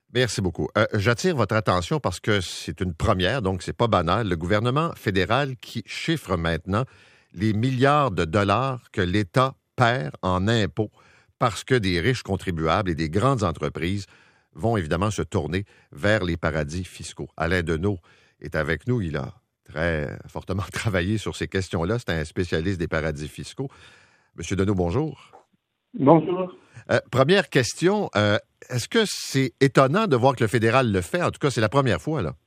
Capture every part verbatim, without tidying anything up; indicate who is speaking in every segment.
Speaker 1: Merci beaucoup. Euh, j'attire votre attention parce que c'est une première, donc c'est pas banal. Le gouvernement fédéral qui chiffre maintenant les milliards de dollars que l'État perd en impôts parce que des riches contribuables et des grandes entreprises vont évidemment se tourner vers les paradis fiscaux. Alain Deneau est avec nous. Il a très fortement travaillé sur ces questions-là. C'est un spécialiste des paradis fiscaux. Monsieur Deneau, bonjour.
Speaker 2: Bonjour.
Speaker 1: Euh, première question, euh, est-ce que c'est étonnant de voir que le fédéral le fait? En tout cas, c'est la première fois, là.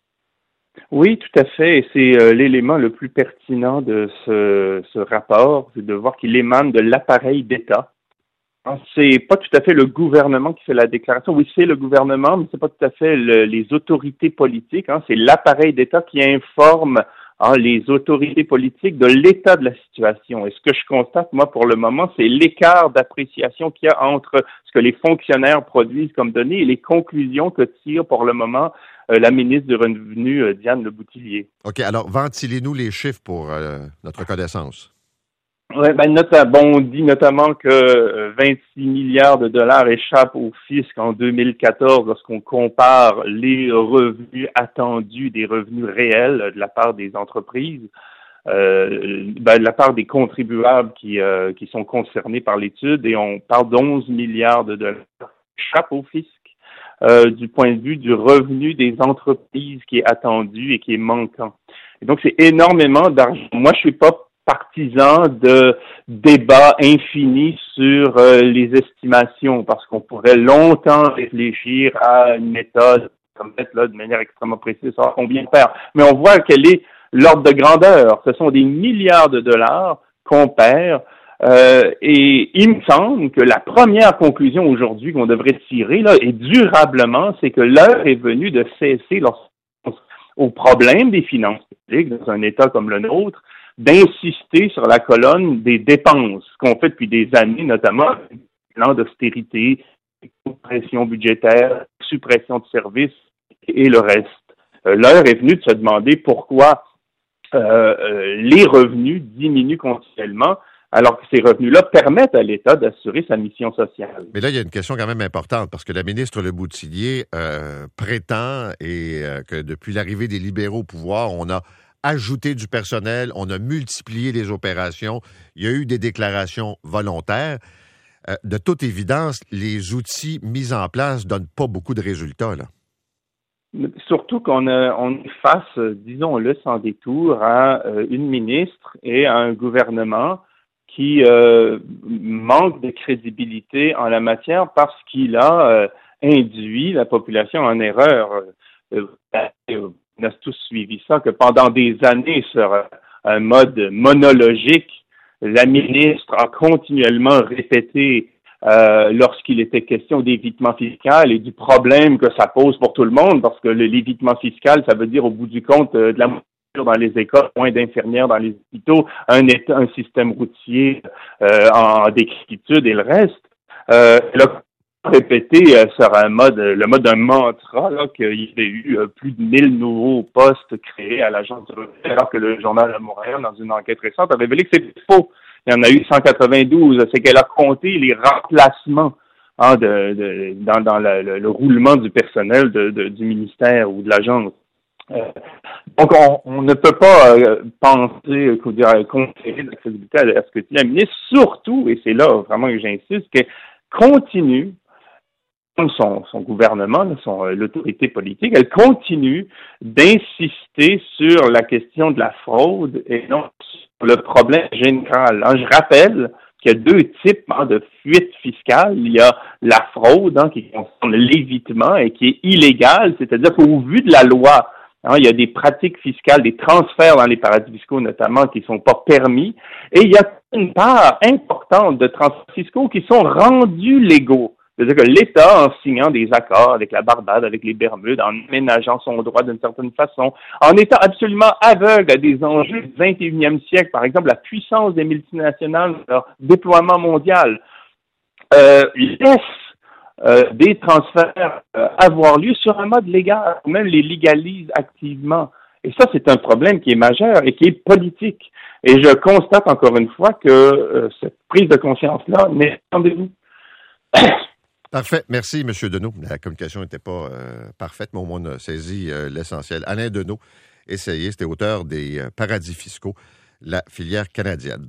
Speaker 2: Oui, tout à fait. Et c'est euh, l'élément le plus pertinent de ce, ce rapport, c'est de voir qu'il émane de l'appareil d'État. Hein, c'est pas tout à fait le gouvernement qui fait la déclaration. Oui, c'est le gouvernement, mais c'est pas tout à fait le, les autorités politiques. Hein, c'est l'appareil d'État qui informe hein, les autorités politiques de l'état de la situation. Et ce que je constate, moi, pour le moment, c'est l'écart d'appréciation qu'il y a entre ce que les fonctionnaires produisent comme données et les conclusions que tire pour le moment euh, la ministre du Revenu, euh, Diane Leboutillier.
Speaker 1: OK, alors ventilez-nous les chiffres pour euh, notre connaissance.
Speaker 2: Oui, ben, nota- bon, on dit notamment que euh, vingt-six milliards de dollars échappent au fisc en deux mille quatorze lorsqu'on compare les revenus attendus des revenus réels de la part des entreprises, euh, ben, de la part des contribuables qui, euh, qui sont concernés par l'étude, et on parle d'onze milliards de dollars qui échappent au fisc euh, du point de vue du revenu des entreprises qui est attendu et qui est manquant. Et donc, c'est énormément d'argent. Moi, je suis pas partisan de débats infinis sur euh, les estimations, parce qu'on pourrait longtemps réfléchir à une méthode, comme peut-être là, de manière extrêmement précise, savoir combien faire. Mais on voit quel est l'ordre de grandeur. Ce sont des milliards de dollars qu'on perd. Euh, et il me semble que la première conclusion aujourd'hui qu'on devrait tirer, là, et durablement, c'est que l'heure est venue de cesser lorsqu'on au problème des finances publiques dans un État comme le nôtre, d'insister sur la colonne des dépenses, ce qu'on fait depuis des années, notamment le plan d'austérité, pression budgétaire, suppression de services et le reste. Euh, l'heure est venue de se demander pourquoi euh, euh, les revenus diminuent continuellement, alors que ces revenus-là permettent à l'État d'assurer sa mission sociale.
Speaker 1: Mais là, il y a une question quand même importante, parce que la ministre Leboutillier euh, prétend et euh, que depuis l'arrivée des libéraux au pouvoir, on a ajouté du personnel, on a multiplié les opérations, il y a eu des déclarations volontaires. Euh, de toute évidence, les outils mis en place ne donnent pas beaucoup de résultats, là.
Speaker 2: Surtout qu'on a, on est face, disons-le sans détour, à euh, une ministre et à un gouvernement qui euh, manque de crédibilité en la matière parce qu'il a euh, induit la population en erreur. Euh, euh, on a tous suivi ça, que pendant des années, sur un mode monologique, la ministre a continuellement répété euh, lorsqu'il était question d'évitement fiscal et du problème que ça pose pour tout le monde, parce que l'évitement fiscal, ça veut dire au bout du compte euh, de la dans les écoles, moins d'infirmières dans les hôpitaux, un état, un système routier euh, en décrépitude et le reste. Euh, elle a répété euh, sur un mode, le mode d'un mantra, là, qu'il y avait eu euh, plus de mille nouveaux postes créés à l'Agence du revenu, alors que le Journal de Montréal, dans une enquête récente, avait révélé que c'était faux. Il y en a eu cent quatre-vingt-douze. C'est qu'elle a compté les remplacements hein, de, de, dans, dans le, le, le roulement du personnel de, de, du ministère ou de l'agence. Euh, donc, on, on ne peut pas euh, penser qu'on dirait conférer de la crédibilité à ce que dit la ministre, surtout, et c'est là vraiment que j'insiste, qu'elle continue, son, son gouvernement, son, l'autorité politique, elle continue d'insister sur la question de la fraude et non sur le problème général. Hein, je rappelle qu'il y a deux types hein, de fuite fiscale. Il y a la fraude hein, qui concerne l'évitement et qui est illégale, c'est-à-dire qu'au vu de la loi, hein, il y a des pratiques fiscales, des transferts dans les paradis fiscaux notamment qui ne sont pas permis. Et il y a une part importante de transferts fiscaux qui sont rendus légaux. C'est-à-dire que l'État, en signant des accords avec la Barbade, avec les Bermudes, en aménageant son droit d'une certaine façon, en étant absolument aveugle à des enjeux du vingt et unième siècle, par exemple la puissance des multinationales, leur déploiement mondial, euh, laisse euh, des transferts euh, avoir lieu sur un mode légal, ou même les légalise activement. Et ça, c'est un problème qui est majeur et qui est politique. Et je constate encore une fois que euh, cette prise de conscience-là n'est pas rendez-vous.
Speaker 1: Parfait. Merci, M. Deneau. La communication n'était pas euh, parfaite, mais au moins on a saisi euh, l'essentiel. Alain Deneau, essayiste et auteur des euh, paradis fiscaux, la filière canadienne.